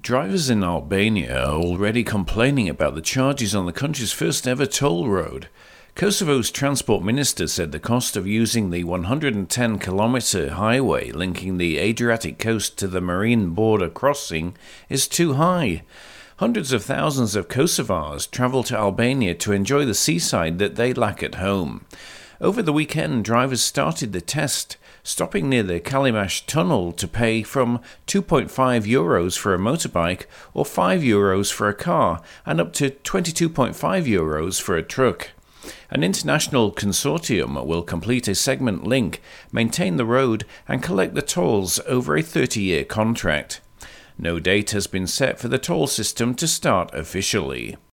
Drivers in Albania are already complaining about the charges on the country's first ever toll road. Kosovo's transport minister said the cost of using the 110-kilometre highway linking the Adriatic coast to the marine border crossing is too high. Hundreds of thousands of Kosovars travel to Albania to enjoy the seaside that they lack at home. Over the weekend, drivers started the test, stopping near the Kalimash tunnel to pay from €2.5 for a motorbike or €5 for a car and up to €22.5 for a truck. An international consortium will complete a segment link, maintain the road and collect the tolls over a 30-year contract. No date has been set for the toll system to start officially.